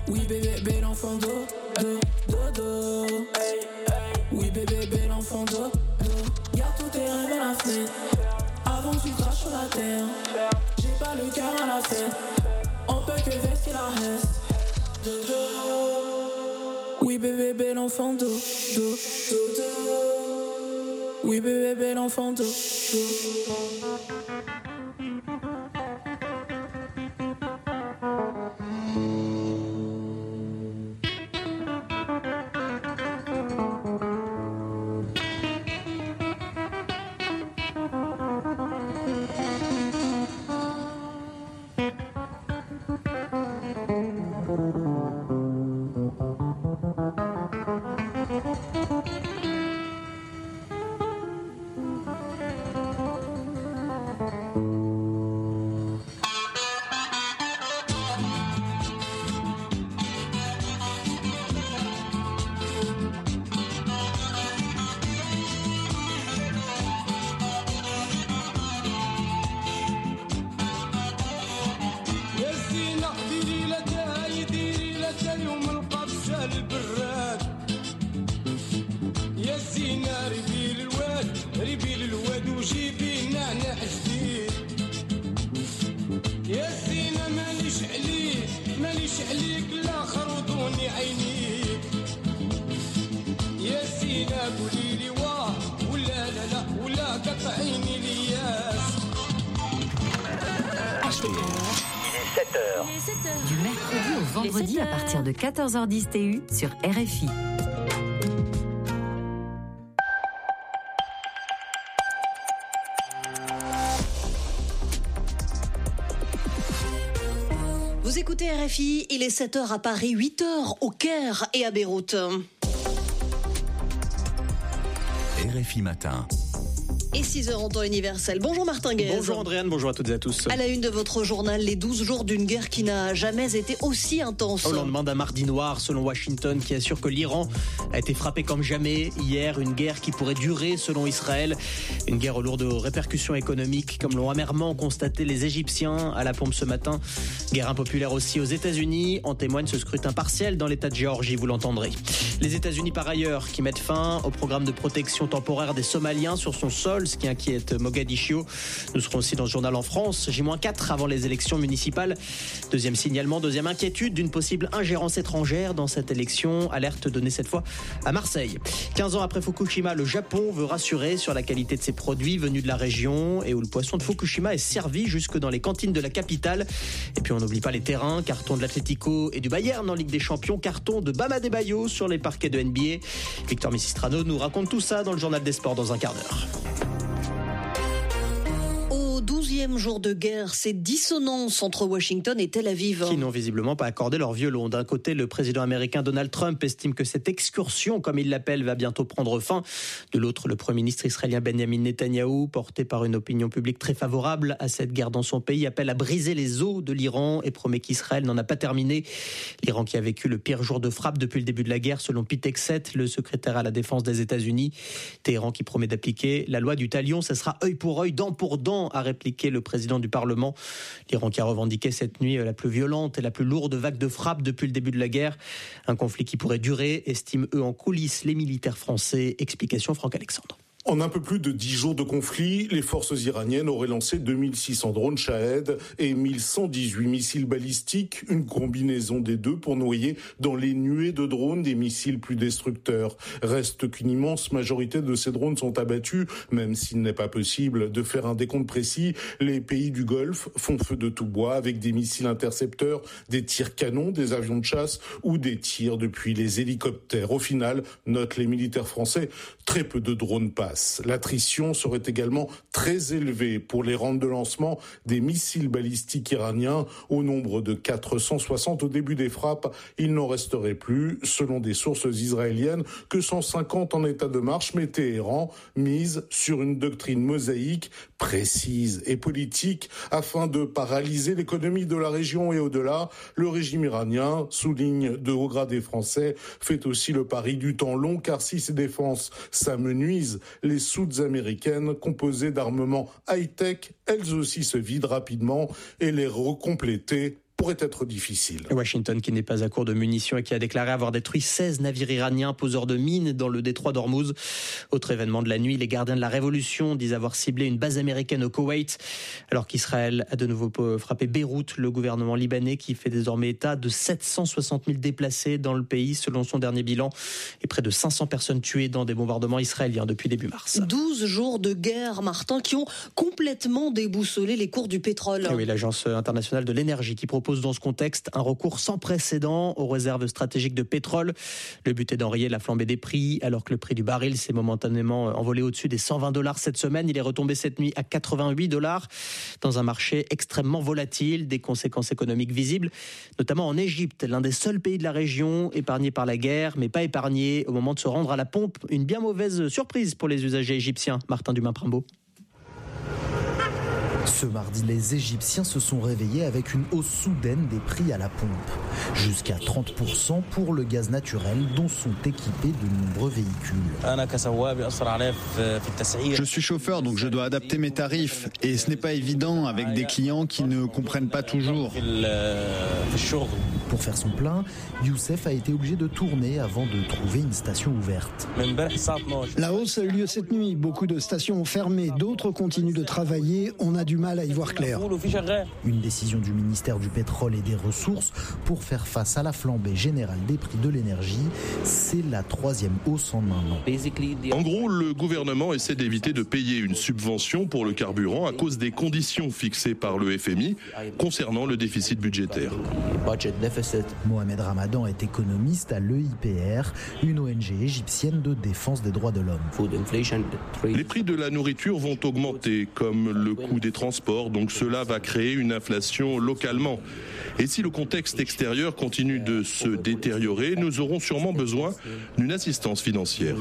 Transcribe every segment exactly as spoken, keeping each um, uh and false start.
Oui bébé, bébé l'enfant d'eau, do, do, do. Oui bébé, bébé l'enfant d'eau, do. Garde tous tes rêves à la fenêtre. Avant que tu craches sur la terre. J'ai pas le cœur à la fête. On peut que veste qu'il en reste. Do, do. Oui bébé, bébé l'enfant d'eau, do, do, do. Oui bébé, bébé l'enfant d'eau, do. Du mercredi au vendredi à partir de quatorze heures dix T U sur R F I. Vous écoutez R F I, il est sept heures à Paris, huit heures au Caire et à Beyrouth. R F I Matin. Et six heures en temps universel. Bonjour Martin Guez. Bonjour Andréane, bonjour à toutes et à tous. À la une de votre journal, les douze jours d'une guerre qui n'a jamais été aussi intense. Au lendemain d'un mardi noir, selon Washington, qui assure que l'Iran a été frappé comme jamais hier. Une guerre qui pourrait durer, selon Israël. Une guerre aux lourdes répercussions économiques, comme l'ont amèrement constaté les Égyptiens à la pompe ce matin. Guerre impopulaire aussi aux États-Unis. En témoigne ce scrutin partiel dans l'État de Géorgie, vous l'entendrez. Les États-Unis, par ailleurs, qui mettent fin au programme de protection temporaire des Somaliens sur son sol, ce qui inquiète Mogadiscio. Nous serons aussi dans ce journal en France, J quatre avant les élections municipales. Deuxième signalement, deuxième inquiétude d'une possible ingérence étrangère dans cette élection. Alerte donnée cette fois à Marseille. quinze ans après Fukushima, le Japon veut rassurer sur la qualité de ses produits venus de la région et où le poisson de Fukushima est servi jusque dans les cantines de la capitale. Et puis on n'oublie pas les terrains, carton de l'Atlético et du Bayern en Ligue des Champions, carton de Bam Adebayo sur les parquets de N B A. Victor Missistrano nous raconte tout ça dans le journal des sports dans un quart d'heure. douzième jour de guerre, ces dissonances entre Washington et Tel Aviv. Qui n'ont visiblement pas accordé leur violon. D'un côté, le président américain Donald Trump estime que cette excursion, comme il l'appelle, va bientôt prendre fin. De l'autre, le premier ministre israélien Benjamin Netanyahou, porté par une opinion publique très favorable à cette guerre dans son pays, appelle à briser les os de l'Iran et promet qu'Israël n'en a pas terminé. L'Iran qui a vécu le pire jour de frappe depuis le début de la guerre, selon Pete Hegseth, le secrétaire à la défense des États-Unis. Téhéran qui promet d'appliquer la loi du talion, ça sera œil pour œil, dent pour dent, a répliqué le président du Parlement. L'Iran qui a revendiqué cette nuit la plus violente et la plus lourde vague de frappe depuis le début de la guerre. Un conflit qui pourrait durer, estiment eux en coulisses les militaires français. Explication Franck Alexandre. En un peu plus de dix jours de conflit, les forces iraniennes auraient lancé deux mille six cents drones Shahed et mille cent dix-huit missiles balistiques, une combinaison des deux pour noyer dans les nuées de drones des missiles plus destructeurs. Reste qu'une immense majorité de ces drones sont abattus, même s'il n'est pas possible de faire un décompte précis. Les pays du Golfe font feu de tout bois avec des missiles intercepteurs, des tirs canons, des avions de chasse ou des tirs depuis les hélicoptères. Au final, notent les militaires français, très peu de drones passent. L'attrition serait également très élevée pour les rampes de lancement des missiles balistiques iraniens. Au nombre de quatre cent soixante au début des frappes, il n'en resterait plus, selon des sources israéliennes, que cent cinquante en état de marche, mais Téhéran mise sur une doctrine mosaïque, précise et politique, afin de paralyser l'économie de la région et au-delà. Le régime iranien, souligne de hauts gradés français, fait aussi le pari du temps long, car si ces défenses s'amenuisent, les soutes américaines, composées d'armements high-tech, elles aussi se vident rapidement et les recompléter pourrait être difficile. Washington qui n'est pas à court de munitions et qui a déclaré avoir détruit seize navires iraniens poseurs de mines dans le détroit d'Ormuz. Autre événement de la nuit, les gardiens de la révolution disent avoir ciblé une base américaine au Koweït, alors qu'Israël a de nouveau frappé Beyrouth. Le gouvernement libanais qui fait désormais état de sept cent soixante mille déplacés dans le pays selon son dernier bilan et près de cinq cents personnes tuées dans des bombardements israéliens depuis début mars. douze jours de guerre, Martin, qui ont complètement déboussolé les cours du pétrole. Et oui, l'Agence internationale de l'énergie qui propose dans ce contexte un recours sans précédent aux réserves stratégiques de pétrole. Le but est d'enrayer la flambée des prix, alors que le prix du baril s'est momentanément envolé au-dessus des cent vingt dollars cette semaine. Il est retombé cette nuit à quatre-vingt-huit dollars dans un marché extrêmement volatile, des conséquences économiques visibles, notamment en Égypte, l'un des seuls pays de la région épargné par la guerre, mais pas épargné au moment de se rendre à la pompe. Une bien mauvaise surprise pour les usagers égyptiens. Martin Dumain-Primbaud. Ce mardi, les Égyptiens se sont réveillés avec une hausse soudaine des prix à la pompe. Jusqu'à trente pour cent pour le gaz naturel dont sont équipés de nombreux véhicules. Je suis chauffeur, donc je dois adapter mes tarifs. Et ce n'est pas évident avec des clients qui ne comprennent pas toujours. Pour faire son plein, Youssef a été obligé de tourner avant de trouver une station ouverte. La hausse a eu lieu cette nuit. Beaucoup de stations ont fermé, d'autres continuent de travailler. On a du mal à y voir clair. Une décision du ministère du Pétrole et des Ressources pour faire face à la flambée générale des prix de l'énergie. C'est la troisième hausse en un an. En gros, le gouvernement essaie d'éviter de payer une subvention pour le carburant à cause des conditions fixées par le F M I concernant le déficit budgétaire. Mohamed Ramadan est économiste à l'E I P R, une O N G égyptienne de défense des droits de l'homme. Les prix de la nourriture vont augmenter, comme le coût des transports, donc cela va créer une inflation localement. Et si le contexte extérieur continue de se détériorer, nous aurons sûrement besoin d'une assistance financière.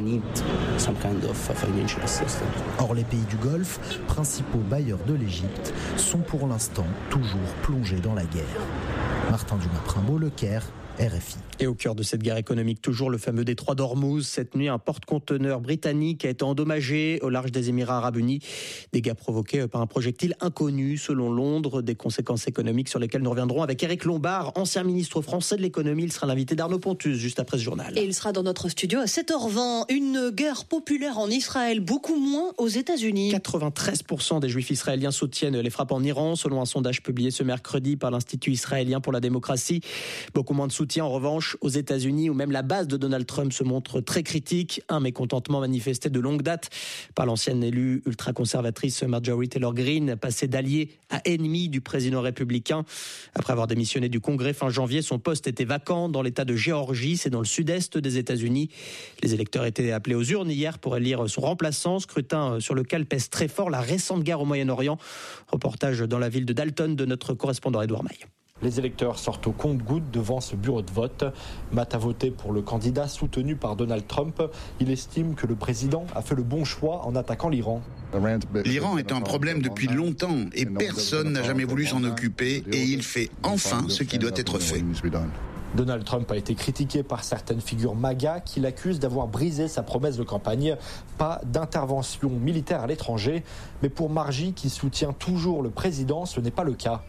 Or, les pays du Golfe, principaux bailleurs de l'Égypte, sont pour l'instant toujours plongés dans la guerre. Martin Dumain-Primbaud, Le Caire, R F I. Et au cœur de cette guerre économique, toujours le fameux détroit d'Ormuz. Cette nuit, un porte-conteneur britannique a été endommagé au large des Émirats arabes unis. Dégâts provoqués par un projectile inconnu, selon Londres. Des conséquences économiques sur lesquelles nous reviendrons avec Éric Lombard, ancien ministre français de l'économie. Il sera l'invité d'Arnaud Pontus juste après ce journal. Et il sera dans notre studio à sept heures vingt. Une guerre populaire en Israël, beaucoup moins aux États-Unis. quatre-vingt-treize pour cent des juifs israéliens soutiennent les frappes en Iran, selon un sondage publié ce mercredi par l'Institut israélien pour la démocratie. Beaucoup moins de soutien, en revanche, aux États-Unis, où même la base de Donald Trump se montre très critique. Un mécontentement manifesté de longue date par l'ancienne élue ultra-conservatrice Marjorie Taylor Greene, passée d'allié à ennemi du président républicain. Après avoir démissionné du Congrès fin janvier, son poste était vacant dans l'État de Géorgie, c'est dans le sud-est des États-Unis. Les électeurs étaient appelés aux urnes hier pour élire son remplaçant, scrutin sur lequel pèse très fort la récente guerre au Moyen-Orient. Reportage dans la ville de Dalton de notre correspondant Edouard Maille. Les électeurs sortent au compte-gouttes devant ce bureau de vote. Matt a voté pour le candidat soutenu par Donald Trump. Il estime que le président a fait le bon choix en attaquant l'Iran. L'Iran est un problème depuis longtemps et personne n'a jamais voulu s'en occuper et il fait enfin ce qui doit être fait. Donald Trump a été critiqué par certaines figures MAGA qui l'accusent d'avoir brisé sa promesse de campagne. Pas d'intervention militaire à l'étranger. Mais pour Margie, qui soutient toujours le président, ce n'est pas le cas.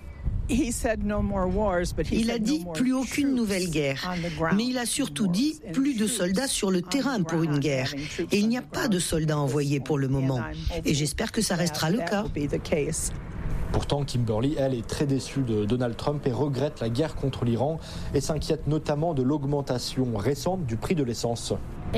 Il a dit plus aucune nouvelle guerre, mais il a surtout dit plus de soldats sur le terrain pour une guerre. Et il n'y a pas de soldats envoyés pour le moment. Et j'espère que ça restera le cas. Pourtant, Kimberly, elle, est très déçue de Donald Trump et regrette la guerre contre l'Iran et s'inquiète notamment de l'augmentation récente du prix de l'essence.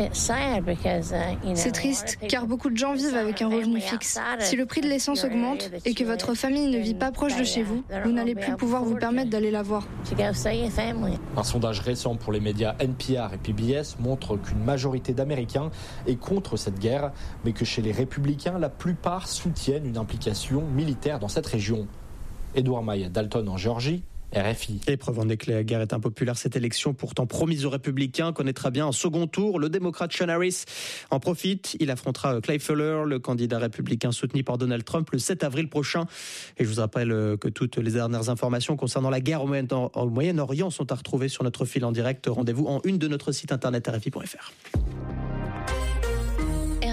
C'est triste, car beaucoup de gens vivent avec un revenu fixe. Si le prix de l'essence augmente et que votre famille ne vit pas proche de chez vous, vous n'allez plus pouvoir vous permettre d'aller la voir. Un sondage récent pour les médias N P R et P B S montre qu'une majorité d'Américains est contre cette guerre, mais que chez les républicains, la plupart soutiennent une implication militaire dans cette région. Édouard Maille, Dalton en Géorgie, R F I. Et preuve en est que la guerre est impopulaire, cette élection pourtant promise aux républicains connaîtra bien un second tour. Le démocrate Sean Harris en profite. Il affrontera Clay Fuller, le candidat républicain soutenu par Donald Trump, le sept avril prochain. Et je vous rappelle que toutes les dernières informations concernant la guerre au Moyen-Orient sont à retrouver sur notre fil en direct. Rendez-vous en une de notre site internet R F I point F R.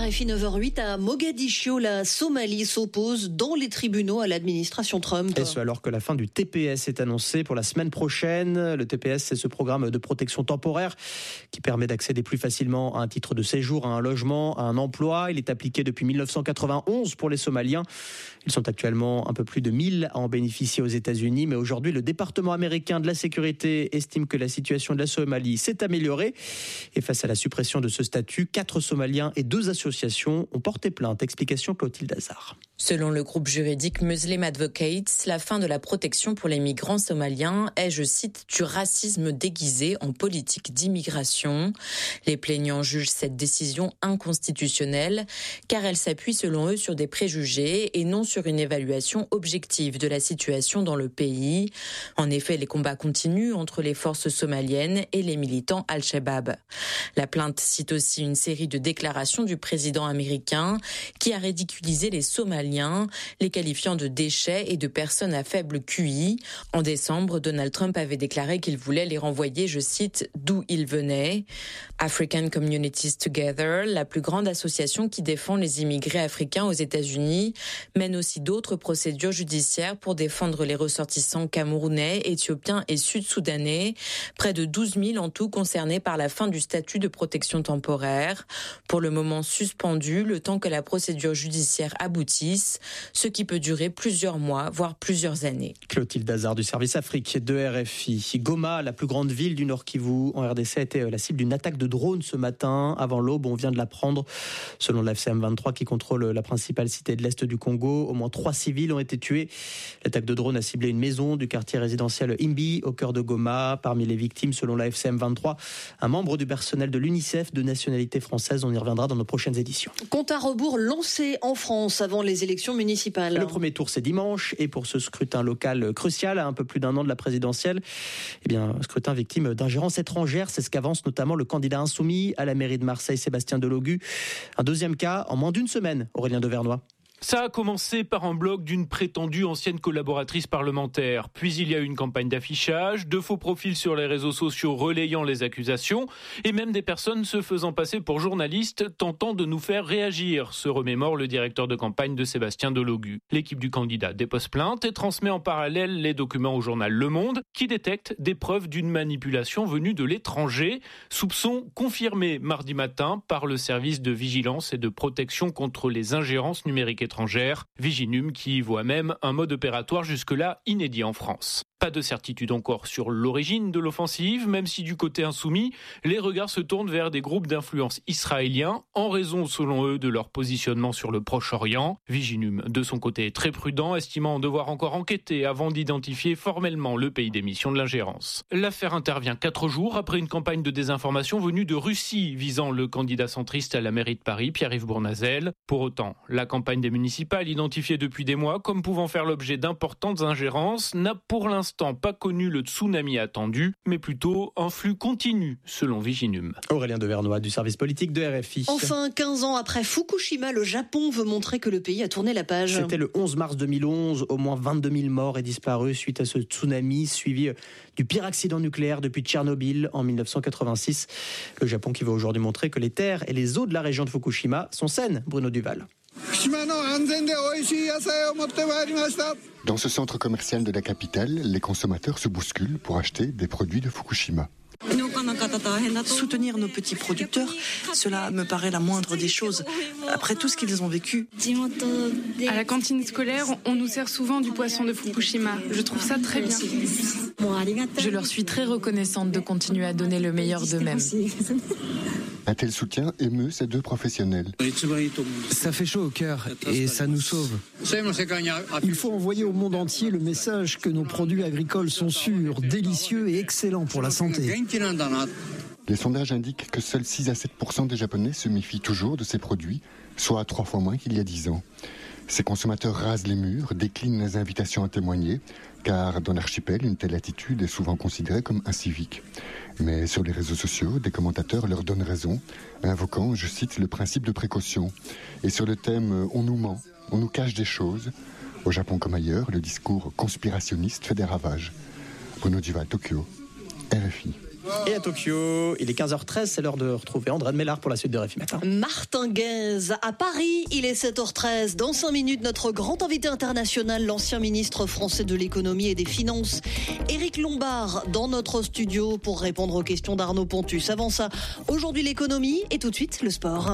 R F I neuf heures zéro huit à Mogadiscio, la Somalie s'oppose dans les tribunaux à l'administration Trump. Et ce alors que la fin du T P S est annoncée pour la semaine prochaine. Le T P S, c'est ce programme de protection temporaire qui permet d'accéder plus facilement à un titre de séjour, à un logement, à un emploi. Il est appliqué depuis mille neuf cent quatre-vingt-onze pour les Somaliens. Ils sont actuellement un peu plus de mille à en bénéficier aux États-Unis. Mais aujourd'hui, le département américain de la sécurité estime que la situation de la Somalie s'est améliorée. Et face à la suppression de ce statut, quatre Somaliens et deux associations ont porté plainte. Explication Clotilde Hazard. Selon le groupe juridique Muslim Advocates, la fin de la protection pour les migrants somaliens est, je cite, du racisme déguisé en politique d'immigration. Les plaignants jugent cette décision inconstitutionnelle car elle s'appuie selon eux sur des préjugés et non sur une évaluation objective de la situation dans le pays. En effet, les combats continuent entre les forces somaliennes et les militants Al-Shabaab. La plainte cite aussi une série de déclarations du président américain qui a ridiculisé les Somaliens, les qualifiant de déchets et de personnes à faible Q I. En décembre, Donald Trump avait déclaré qu'il voulait les renvoyer, je cite, d'où ils venaient. African Communities Together, la plus grande association qui défend les immigrés africains aux États-Unis, mène aussi d'autres procédures judiciaires pour défendre les ressortissants camerounais, éthiopiens et sud-soudanais, près de douze mille en tout concernés par la fin du statut de protection temporaire, pour le moment suspendu le temps que la procédure judiciaire aboutisse, ce qui peut durer plusieurs mois, voire plusieurs années. Clotilde Hazard du service Afrique de R F I. Goma, la plus grande ville du Nord Kivu en R D C, a été la cible d'une attaque de drone ce matin. Avant l'aube, on vient de l'apprendre. Selon la F C M vingt-trois qui contrôle la principale cité de l'Est du Congo, au moins trois civils ont été tués. L'attaque de drone a ciblé une maison du quartier résidentiel Imbi, au cœur de Goma. Parmi les victimes, selon la F C M vingt-trois, un membre du personnel de l'UNICEF de nationalité française. On y reviendra dans nos prochaines éditions. Compte à rebours lancé en France avant les élections municipales. Le premier tour, c'est dimanche. Et pour ce scrutin local crucial, à un peu plus d'un an de la présidentielle, eh bien, scrutin victime d'ingérence étrangère. C'est ce qu'avance notamment le candidat insoumis à la mairie de Marseille, Sébastien Delogu. Un deuxième cas en moins d'une semaine, Aurélien Devernois. Ça a commencé par un blog d'une prétendue ancienne collaboratrice parlementaire. Puis il y a eu une campagne d'affichage, de faux profils sur les réseaux sociaux relayant les accusations et même des personnes se faisant passer pour journalistes tentant de nous faire réagir, se remémore le directeur de campagne de Sébastien Delogu. L'équipe du candidat dépose plainte et transmet en parallèle les documents au journal Le Monde qui détecte des preuves d'une manipulation venue de l'étranger. Soupçon confirmé mardi matin par le service de vigilance et de protection contre les ingérences numériques étrangère, Viginum qui voit même un mode opératoire jusque-là inédit en France. Pas de certitude encore sur l'origine de l'offensive, même si du côté insoumis, les regards se tournent vers des groupes d'influence israéliens, en raison selon eux de leur positionnement sur le Proche-Orient. Viginum, de son côté, est très prudent, estimant devoir encore enquêter avant d'identifier formellement le pays d'émission de l'ingérence. L'affaire intervient quatre jours après une campagne de désinformation venue de Russie, visant le candidat centriste à la mairie de Paris, Pierre-Yves Bournazel. Pour autant, la campagne des municipales, identifiée depuis des mois comme pouvant faire l'objet d'importantes ingérences, n'a pour l'instant pas connu le tsunami attendu, mais plutôt un flux continu, selon Viginum. Aurélien Devernois du service politique de R F I. Enfin, quinze ans après Fukushima, le Japon veut montrer que le pays a tourné la page. C'était le onze mars deux mille onze, au moins vingt-deux mille morts et disparus suite à ce tsunami, suivi du pire accident nucléaire depuis Tchernobyl en mille neuf cent quatre-vingt-six. Le Japon qui veut aujourd'hui montrer que les terres et les eaux de la région de Fukushima sont saines, Bruno Duval. Dans ce centre commercial de la capitale, les consommateurs se bousculent pour acheter des produits de Fukushima. Soutenir nos petits producteurs, cela me paraît la moindre des choses, après tout ce qu'ils ont vécu. À la cantine scolaire, on nous sert souvent du poisson de Fukushima. Je trouve ça très bien. Je leur suis très reconnaissante de continuer à donner le meilleur d'eux-mêmes. Un tel soutien émeut ces deux professionnels. Ça fait chaud au cœur et ça nous sauve. Il faut envoyer au monde entier le message que nos produits agricoles sont sûrs, délicieux et excellents pour la santé. Les sondages indiquent que seuls six à sept pour cent des Japonais se méfient toujours de ces produits, soit trois fois moins qu'il y a dix ans. Ces consommateurs rasent les murs, déclinent les invitations à témoigner, car dans l'archipel, une telle attitude est souvent considérée comme incivique. Mais sur les réseaux sociaux, des commentateurs leur donnent raison, invoquant, je cite, le principe de précaution. Et sur le thème « on nous ment, on nous cache des choses », au Japon comme ailleurs, le discours conspirationniste fait des ravages. Bruno Duval, Tokyo, R F I. Et à Tokyo, il est quinze heures treize, c'est l'heure de retrouver André de Mélard pour la suite de R F I Matin. Martinguez à Paris, il est sept heures treize. Dans cinq minutes, notre grand invité international, l'ancien ministre français de l'économie et des finances, Éric Lombard, dans notre studio pour répondre aux questions d'Arnaud Pontus. Avant ça, aujourd'hui l'économie et tout de suite le sport.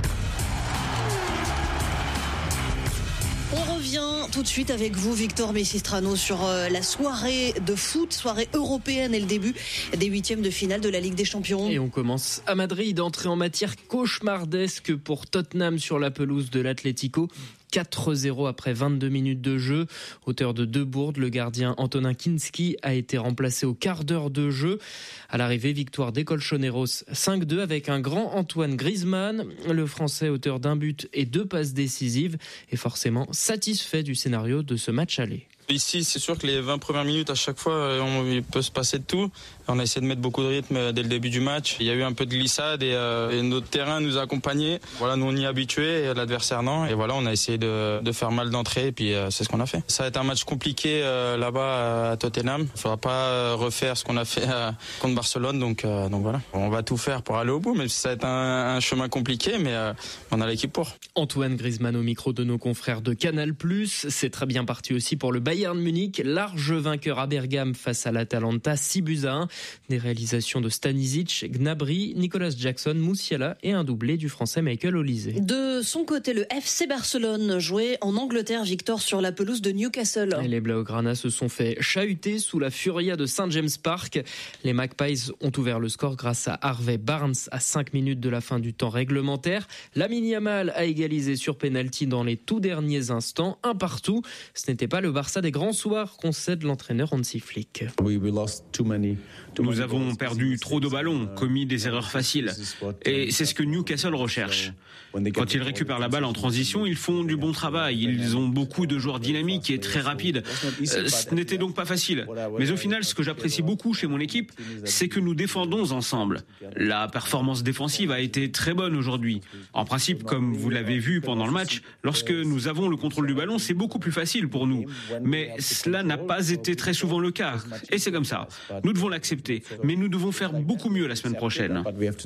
On revient tout de suite avec vous, Victor Messistrano, sur euh, la soirée de foot, soirée européenne et le début des huitièmes de finale de la Ligue des Champions. Et on commence à Madrid, entrée en matière cauchemardesque pour Tottenham sur la pelouse de l'Atlético. quatre zéro après vingt-deux minutes de jeu. Auteur de deux bourdes, le gardien Antonin Kinski a été remplacé au quart d'heure de jeu. À l'arrivée, victoire des Colchoneros cinq deux avec un grand Antoine Griezmann. Le Français, auteur d'un but et deux passes décisives, est forcément satisfait du scénario de ce match aller. Ici, c'est sûr que les vingt premières minutes, à chaque fois, on, il peut se passer de tout. On a essayé de mettre beaucoup de rythme dès le début du match. Il y a eu un peu de glissade et, euh, et notre terrain nous a accompagnés. Voilà, nous on y est habitués et l'adversaire non. Et voilà, on a essayé de, de faire mal d'entrée et puis euh, c'est ce qu'on a fait. Ça va être un match compliqué euh, là-bas à Tottenham. Il ne faudra pas euh, refaire ce qu'on a fait euh, contre Barcelone. Donc, euh, donc voilà, on va tout faire pour aller au bout. Même si ça va être un, un chemin compliqué, mais euh, on a l'équipe pour. Antoine Griezmann au micro de nos confrères de Canal plus. C'est très bien parti aussi pour le Bayern Munich, large vainqueur à Bergame face à l'Atalanta, six buts à un. Des réalisations de Stanisic, Gnabry, Nicolas Jackson, Moussiala et un doublé du français Michael Olise. De son côté, le F C Barcelone jouait en Angleterre, Victor, sur la pelouse de Newcastle. Et les Blaugrana se sont fait chahuter sous la furia de Saint James Park. Les Magpies ont ouvert le score grâce à Harvey Barnes à cinq minutes de la fin du temps réglementaire. Lamine Yamal a égalisé sur pénalty dans les tout derniers instants, un partout. Ce n'était pas le Barça des grands soirs, concède l'entraîneur Hansi Flick. Nous avons perdu trop de ballons, commis des erreurs faciles. Et c'est ce que Newcastle recherche. Quand ils récupèrent la balle en transition, ils font du bon travail. Ils ont beaucoup de joueurs dynamiques et très rapides. Euh, ce n'était donc pas facile. Mais au final, ce que j'apprécie beaucoup chez mon équipe, c'est que nous défendons ensemble. La performance défensive a été très bonne aujourd'hui. En principe, comme vous l'avez vu pendant le match, lorsque nous avons le contrôle du ballon, c'est beaucoup plus facile pour nous. Mais cela n'a pas été très souvent le cas. Et c'est comme ça. Nous devons l'accepter. Mais nous devons faire beaucoup mieux la semaine prochaine.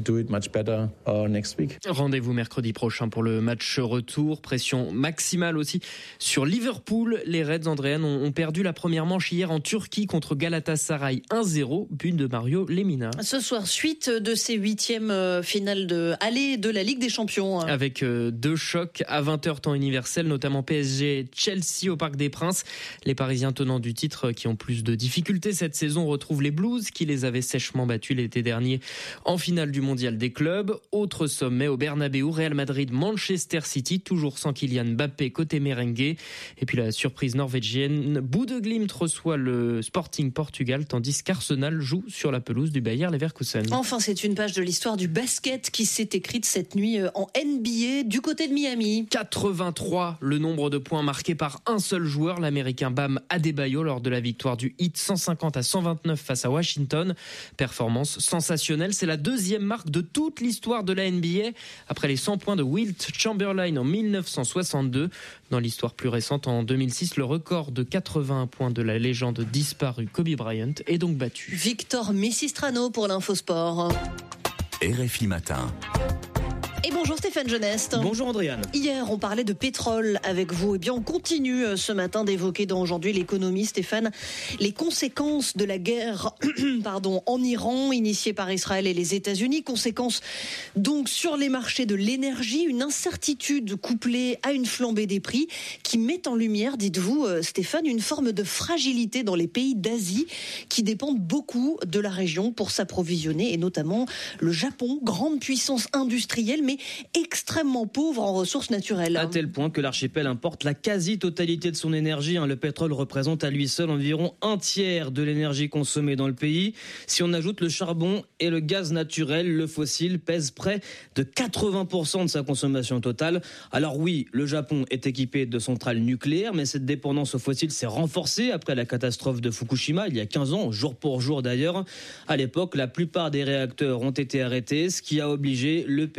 Rendez-vous mercredi prochain pour le match retour. Pression maximale aussi sur Liverpool. Les Reds andréennes ont perdu la première manche hier en Turquie contre Galatasaray un zéro, but de Mario Lemina. Ce soir, suite de ces huitièmes finales de aller de la Ligue des Champions. Avec deux chocs à vingt heures temps universel, notamment P S G-Chelsea au Parc des Princes. Les Parisiens tenants du titre qui ont plus de difficultés cette saison retrouvent les Blues qui les avaient sèchement battus l'été dernier en finale du mondial des clubs. Autre sommet au Bernabéu, Real Madrid, Manchester City, toujours sans Kylian Mbappé côté merengue. Et puis la surprise norvégienne, Bodø/Glimt reçoit le Sporting Portugal, tandis qu'Arsenal joue sur la pelouse du Bayer Leverkusen. Enfin, c'est une page de l'histoire du basket qui s'est écrite cette nuit en N B A du côté de Miami. quatre-vingt-trois, le nombre de points marqués par un seul joueur, l'Américain Bam Adebayo, lors de la victoire du Heat cent cinquante à cent vingt-neuf face à Washington. Performance sensationnelle, c'est la deuxième marque de toute l'histoire de la N B A, après les cent points de Wilt Chamberlain en mille neuf cent soixante-deux. Dans l'histoire plus récente, en deux mille six, le record de quatre-vingts points de la légende disparue Kobe Bryant est donc battu. Victor Messistrano pour l'Infosport. R F I Matin. Et bonjour Stéphane Genest. Bonjour Andréane. Hier, on parlait de pétrole avec vous. Eh bien, on continue ce matin d'évoquer dans Aujourd'hui l'économie, Stéphane, les conséquences de la guerre pardon, en Iran, initiée par Israël et les États-Unis. Conséquences donc sur les marchés de l'énergie, une incertitude couplée à une flambée des prix qui met en lumière, dites-vous Stéphane, une forme de fragilité dans les pays d'Asie qui dépendent beaucoup de la région pour s'approvisionner, et notamment le Japon, grande puissance industrielle, mais extrêmement pauvre en ressources naturelles. À tel point que l'archipel importe la quasi-totalité de son énergie. Le pétrole représente à lui seul environ un tiers de l'énergie consommée dans le pays. Si on ajoute le charbon et le gaz naturel, le fossile pèse près de quatre-vingts pour cent de sa consommation totale. Alors oui, le Japon est équipé de centrales nucléaires, mais cette dépendance au fossile s'est renforcée après la catastrophe de Fukushima, il y a quinze ans, jour pour jour d'ailleurs. À l'époque, la plupart des réacteurs ont été arrêtés, ce qui a obligé le pays à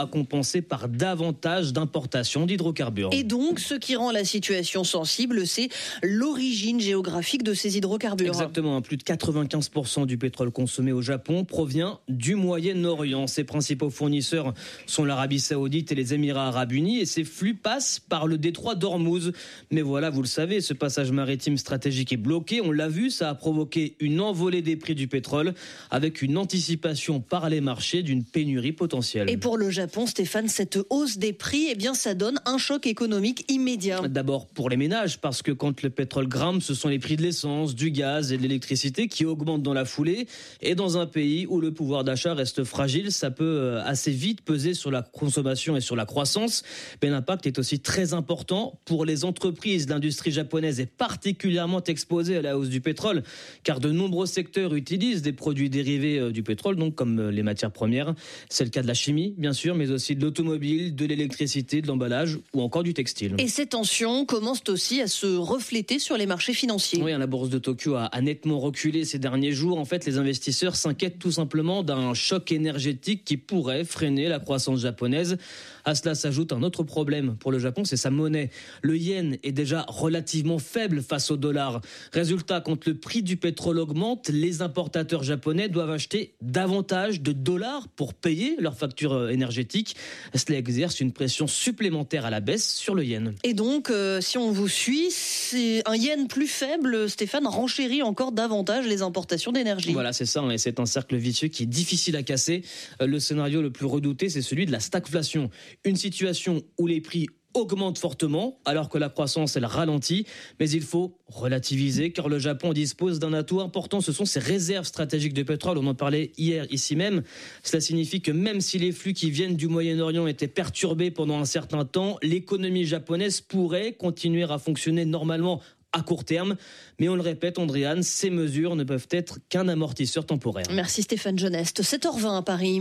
à compenser par davantage d'importations d'hydrocarbures. Et donc, ce qui rend la situation sensible, c'est l'origine géographique de ces hydrocarbures. Exactement, plus de quatre-vingt-quinze pour cent du pétrole consommé au Japon provient du Moyen-Orient. Ses principaux fournisseurs sont l'Arabie Saoudite et les Émirats Arabes Unis, et ces flux passent par le détroit d'Ormuz. Mais voilà, vous le savez, ce passage maritime stratégique est bloqué. On l'a vu, ça a provoqué une envolée des prix du pétrole, avec une anticipation par les marchés d'une pénurie potentielle. Et pour le Japon, Stéphane, cette hausse des prix, eh bien, ça donne un choc économique immédiat. D'abord pour les ménages, parce que quand le pétrole grimpe, ce sont les prix de l'essence, du gaz et de l'électricité qui augmentent dans la foulée. Et dans un pays où le pouvoir d'achat reste fragile, ça peut assez vite peser sur la consommation et sur la croissance. Mais l'impact est aussi très important pour les entreprises. L'industrie japonaise est particulièrement exposée à la hausse du pétrole, car de nombreux secteurs utilisent des produits dérivés du pétrole, donc comme les matières premières. C'est le cas de la chimie, bien sûr, mais aussi de l'automobile, de l'électricité, de l'emballage ou encore du textile. Et ces tensions commencent aussi à se refléter sur les marchés financiers. Oui, la bourse de Tokyo a, a nettement reculé ces derniers jours. En fait, les investisseurs s'inquiètent tout simplement d'un choc énergétique qui pourrait freiner la croissance japonaise. À cela s'ajoute un autre problème pour le Japon, c'est sa monnaie. Le yen est déjà relativement faible face au dollar. Résultat, quand le prix du pétrole augmente, les importateurs japonais doivent acheter davantage de dollars pour payer leurs factures énergétiques. Cela exerce une pression supplémentaire à la baisse sur le yen. Et donc, euh, si on vous suit, c'est un yen plus faible, Stéphane, renchérit encore davantage les importations d'énergie. Voilà, c'est ça, et c'est un cercle vicieux qui est difficile à casser. Le scénario le plus redouté, c'est celui de la stagflation. Une situation où les prix augmente fortement alors que la croissance elle ralentit, mais il faut relativiser car le Japon dispose d'un atout important, ce sont ses réserves stratégiques de pétrole. On en parlait hier ici même. Cela signifie que même si les flux qui viennent du Moyen-Orient étaient perturbés pendant un certain temps, l'économie japonaise pourrait continuer à fonctionner normalement à court terme. Mais on le répète, Andréane, ces mesures ne peuvent être qu'un amortisseur temporaire. Merci Stéphane Geneste. sept heures vingt à Paris.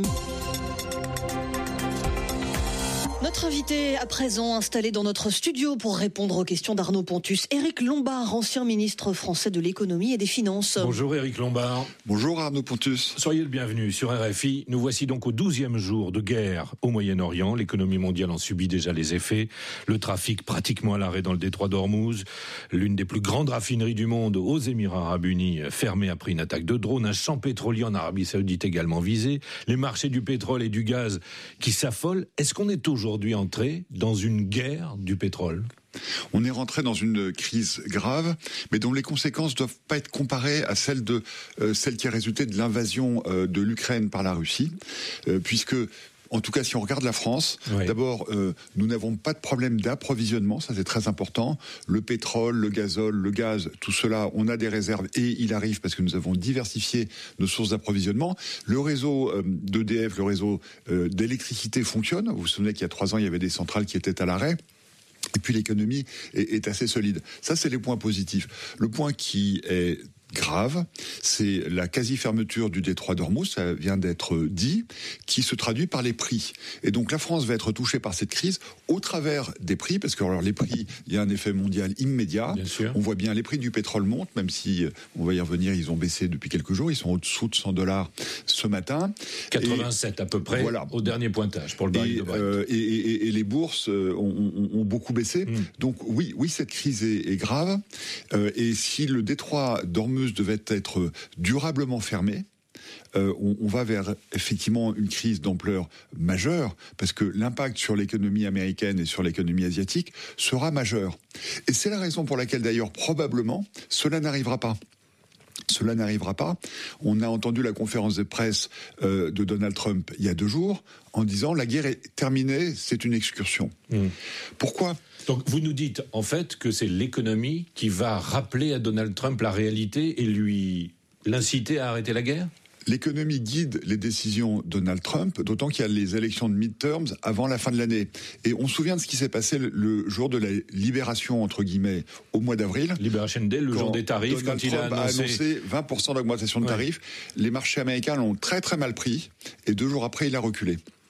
Notre invité à présent installé dans notre studio pour répondre aux questions d'Arnaud Pontus, Éric Lombard, ancien ministre français de l'économie et des finances. Bonjour Éric Lombard. Bonjour Arnaud Pontus. Soyez le bienvenu sur R F I. Nous voici donc au douzième jour de guerre au Moyen-Orient. L'économie mondiale en subit déjà les effets. Le trafic pratiquement à l'arrêt dans le détroit d'Ormuz. L'une des plus grandes raffineries du monde aux Émirats Arabes Unis fermée après une attaque de drone. Un champ pétrolier en Arabie Saoudite également visé. Les marchés du pétrole et du gaz qui s'affolent. Est-ce qu'on est aujourd'hui aujourd'hui entré dans une guerre du pétrole? On est rentré dans une crise grave, mais dont les conséquences ne doivent pas être comparées à celles de euh, celle qui a résulté de l'invasion euh, de l'Ukraine par la Russie, euh, puisque en tout cas, si on regarde la France, oui. d'abord, euh, nous n'avons pas de problème d'approvisionnement, ça c'est très important. Le pétrole, le gazole, le gaz, tout cela, on a des réserves et il arrive parce que nous avons diversifié nos sources d'approvisionnement. Le réseau euh, d'E D F, le réseau euh, d'électricité fonctionne. Vous vous souvenez qu'il y a trois ans, il y avait des centrales qui étaient à l'arrêt. Et puis l'économie est, est assez solide. Ça, c'est les points positifs. Le point qui est grave, c'est la quasi-fermeture du détroit d'Ormuz, ça vient d'être dit, qui se traduit par les prix. Et donc la France va être touchée par cette crise au travers des prix, parce que alors, les prix, il y a un effet mondial immédiat. On voit bien les prix du pétrole montent, même si, on va y revenir, ils ont baissé depuis quelques jours, ils sont au-dessous de cent dollars ce matin. quatre-vingt-sept et, à peu près, voilà. Au dernier pointage pour le baril de Brent. Euh, et, et, et les bourses ont, ont, ont beaucoup baissé. Mmh. Donc oui, oui, cette crise est, est grave. Euh, et si le détroit d'Ormuz devait être durablement fermé, euh, on, on va vers effectivement une crise d'ampleur majeure, parce que l'impact sur l'économie américaine et sur l'économie asiatique sera majeur. Et c'est la raison pour laquelle d'ailleurs probablement cela n'arrivera pas. Cela n'arrivera pas. On a entendu la conférence de presse euh, de Donald Trump il y a deux jours en disant la guerre est terminée, c'est une excursion. Mmh. Pourquoi ? Donc vous nous dites en fait que c'est l'économie qui va rappeler à Donald Trump la réalité et lui l'inciter à arrêter la guerre ? L'économie guide les décisions de Donald Trump, d'autant qu'il y a les élections de midterms avant la fin de l'année. Et on se souvient de ce qui s'est passé le, le jour de la libération, entre guillemets, au mois d'avril. Liberation Day, le jour des tarifs, Donald quand il Trump a annoncé... a annoncé vingt pour cent d'augmentation de tarifs. Ouais. Les marchés américains l'ont très très mal pris, et deux jours après, il a reculé.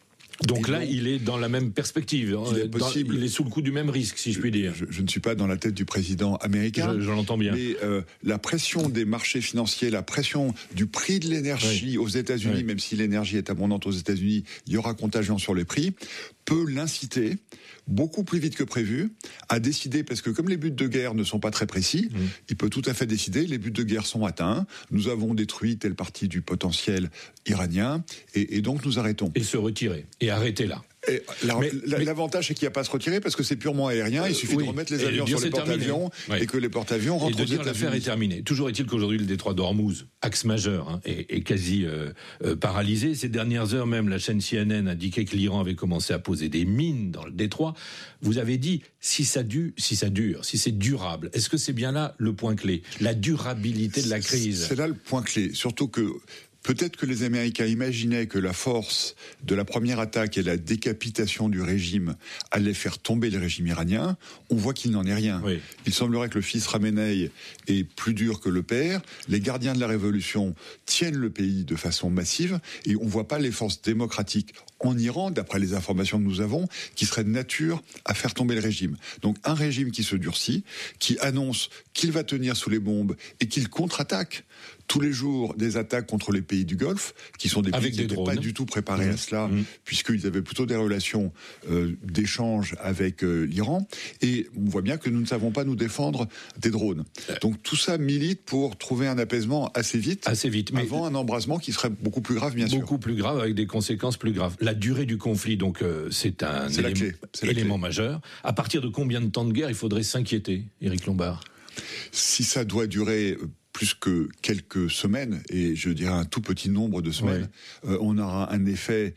Donc et là, donc, il est dans la même perspective. Il est possible. Dans, il est sous le coup du même risque, si je, je puis dire. Je, je ne suis pas dans la tête du président américain. Je, je l'entends bien. Mais euh, la pression des marchés financiers, la pression du prix de l'énergie oui. aux États-Unis, oui. même si l'énergie est abondante aux États-Unis, il y aura contagion sur les prix, peut l'inciter beaucoup plus vite que prévu à décider, parce que comme les buts de guerre ne sont pas très précis, mmh. il peut tout à fait décider, les buts de guerre sont atteints, nous avons détruit telle partie du potentiel iranien, et, et donc nous arrêtons. Et se retirer, et arrêter là. Et la, mais, l'avantage, c'est qu'il n'y a pas à se retirer parce que c'est purement aérien. Il suffit euh, oui. de remettre les avions sur les porte-avions oui. et que les porte-avions rentrent aux États-Unis. Et de dire l'affaire est terminée. Toujours est-il qu'aujourd'hui, le détroit d'Ormuz, axe majeur, hein, est, est quasi euh, euh, paralysé. Ces dernières heures même, la chaîne C N N indiquait que l'Iran avait commencé à poser des mines dans le détroit. Vous avez dit, si ça, du, si ça dure, si c'est durable, est-ce que c'est bien là le point clé ? La durabilité de la crise. C'est là le point clé. Surtout que peut-être que les Américains imaginaient que la force de la première attaque et la décapitation du régime allait faire tomber le régime iranien. On voit qu'il n'en est rien. Oui. Il semblerait que le fils Khamenei est plus dur que le père. Les gardiens de la révolution tiennent le pays de façon massive et on ne voit pas les forces démocratiques en Iran, d'après les informations que nous avons, qui seraient de nature à faire tomber le régime. Donc un régime qui se durcit, qui annonce qu'il va tenir sous les bombes et qu'il contre-attaque tous les jours des attaques contre les pays du Golfe, qui sont des pays qui n'étaient pas du tout préparés mmh. à cela, mmh. puisqu'ils avaient plutôt des relations euh, d'échange avec euh, l'Iran. Et on voit bien que nous ne savons pas nous défendre des drones. Donc tout ça milite pour trouver un apaisement assez vite, assez vite mais avant un embrasement qui serait beaucoup plus grave, bien beaucoup sûr. Beaucoup plus grave, avec des conséquences plus graves. La durée du conflit, donc, euh, c'est un c'est élément, clé. C'est élément majeur. À partir de combien de temps de guerre il faudrait s'inquiéter, Éric Lombard ? Si ça doit durer plus que quelques semaines, et je dirais un tout petit nombre de semaines, ouais. euh, on aura un effet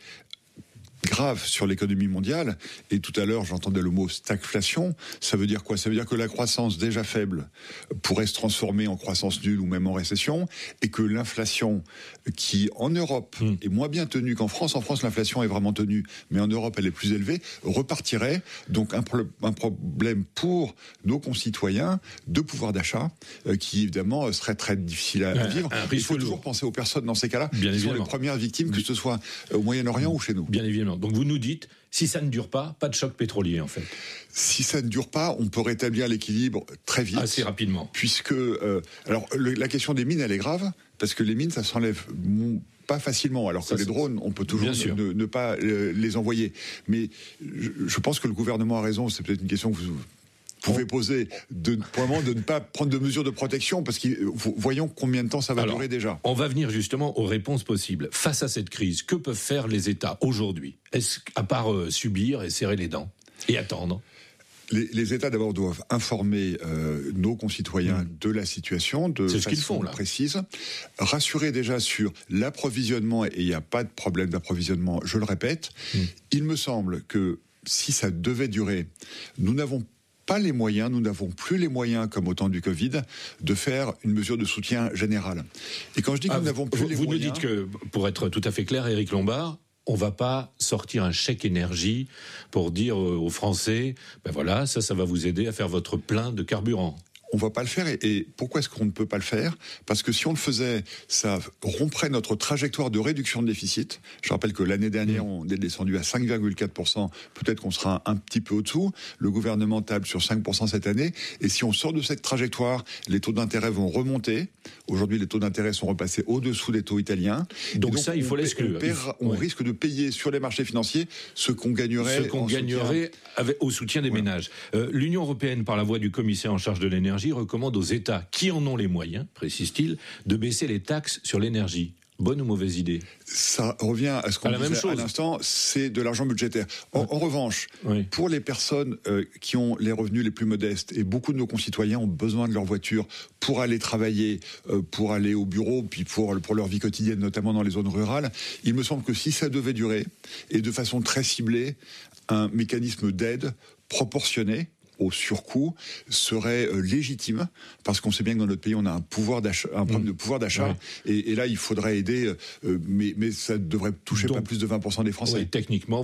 grave sur l'économie mondiale. Et tout à l'heure, j'entendais le mot stagflation. Ça veut dire quoi ? Ça veut dire que la croissance déjà faible pourrait se transformer en croissance nulle ou même en récession, et que l'inflation, qui en Europe mmh. est moins bien tenue qu'en France, en France l'inflation est vraiment tenue, mais en Europe elle est plus élevée, repartirait. Donc un, pro- un problème pour nos concitoyens de pouvoir d'achat, euh, qui évidemment serait très difficile à ouais, vivre. Il faut toujours penser aux personnes dans ces cas-là, bien qui évidemment. sont les premières victimes, que ce soit au Moyen-Orient mmh. ou chez nous. Bien évidemment. Donc vous nous dites, si ça ne dure pas, pas de choc pétrolier en fait. Si ça ne dure pas, on peut rétablir l'équilibre très vite. Assez rapidement. Puisque, euh, alors le, la question des mines, elle est grave, parce que les mines, ça s'enlève pas facilement, alors que ça, les drones, on peut toujours ne, ne, ne pas euh, les envoyer. Mais je, je pense que le gouvernement a raison, c'est peut-être une question que vous pouvez poser, de, vraiment de ne pas prendre de mesures de protection, parce que voyons combien de temps ça va Alors, durer déjà. On va venir justement aux réponses possibles. Face à cette crise, que peuvent faire les États aujourd'hui ? Est-ce, à part euh, subir et serrer les dents et attendre ? Les, les États d'abord doivent informer euh, nos concitoyens mmh. de la situation de C'est façon ce qu'ils font, là. précise, rassurer déjà sur l'approvisionnement, et il n'y a pas de problème d'approvisionnement, je le répète. Mmh. Il me semble que si ça devait durer, nous n'avons pas les moyens, nous n'avons plus les moyens, comme au temps du Covid, de faire une mesure de soutien général. Et quand je dis que ah, nous n'avons plus vous, les vous moyens... Vous nous dites que, pour être tout à fait clair, Éric Lombard, on ne va pas sortir un chèque énergie pour dire aux Français, ben voilà, ça, ça va vous aider à faire votre plein de carburant. On ne va pas le faire. Et, et pourquoi est-ce qu'on ne peut pas le faire ? Parce que si on le faisait, ça romprait notre trajectoire de réduction de déficit. Je rappelle que l'année dernière, on est descendu à cinq virgule quatre pour cent. Peut-être qu'on sera un petit peu au-dessous. Le gouvernement table sur cinq pour cent cette année. Et si on sort de cette trajectoire, les taux d'intérêt vont remonter. Aujourd'hui, les taux d'intérêt sont repassés au-dessous des taux italiens. Donc, donc ça, il faut l'exclure. On, on ouais. risque de payer sur les marchés financiers ce qu'on gagnerait, ce qu'on gagnerait avec, au soutien des ouais. ménages. Euh, L'Union européenne, par la voix du commissaire en charge de l'énergie, recommande aux États qui en ont les moyens, précise-t-il, de baisser les taxes sur l'énergie. Bonne ou mauvaise idée ? Ça revient à ce qu'on disait à l'instant, c'est de l'argent budgétaire. En, ouais. en revanche, oui. pour les personnes euh, qui ont les revenus les plus modestes, et beaucoup de nos concitoyens ont besoin de leur voiture pour aller travailler, euh, pour aller au bureau, puis pour, pour leur vie quotidienne, notamment dans les zones rurales, il me semble que si ça devait durer, et de façon très ciblée, un mécanisme d'aide proportionné au surcoût serait euh, légitime, parce qu'on sait bien que dans notre pays on a un pouvoir d'achat, un problème mmh. de pouvoir d'achat, ouais. et, et là il faudrait aider, euh, mais, mais ça devrait toucher Donc, pas plus de vingt pour cent des Français. Oui, techniquement vous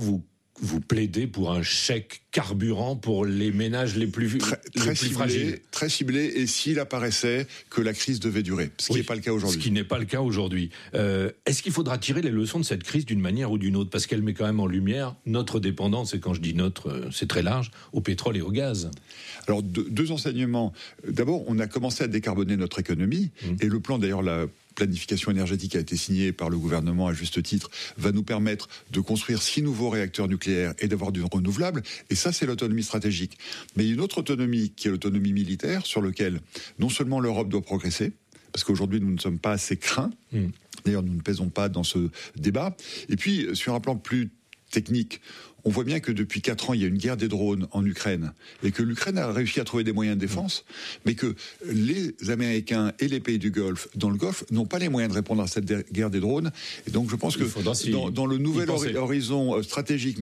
vous plaidez pour un chèque carburant pour les ménages les plus, très, les très plus ciblé, fragiles. Très ciblé, et s'il apparaissait que la crise devait durer, ce qui oui, n'est pas le cas aujourd'hui. Ce qui n'est pas le cas aujourd'hui. Euh, est-ce qu'il faudra tirer les leçons de cette crise d'une manière ou d'une autre? Parce qu'elle met quand même en lumière notre dépendance, et quand je dis notre, c'est très large, au pétrole et au gaz. Alors, deux, deux enseignements. D'abord, on a commencé à décarboner notre économie, mmh. et le plan, d'ailleurs, la planification énergétique a été signée par le gouvernement à juste titre, va nous permettre de construire six nouveaux réacteurs nucléaires et d'avoir du renouvelable. Et ça, c'est l'autonomie stratégique. Mais il y a une autre autonomie qui est l'autonomie militaire, sur laquelle non seulement l'Europe doit progresser, parce qu'aujourd'hui, nous ne sommes pas assez craints. Mmh. D'ailleurs, nous ne pèsons pas dans ce débat. Et puis, sur un plan plus technique, on voit bien que depuis quatre ans, il y a une guerre des drones en Ukraine, et que l'Ukraine a réussi à trouver des moyens de défense, mais que les Américains et les pays du Golfe, dans le Golfe, n'ont pas les moyens de répondre à cette guerre des drones. Et donc, je pense que dans, dans le nouvel horizon stratégique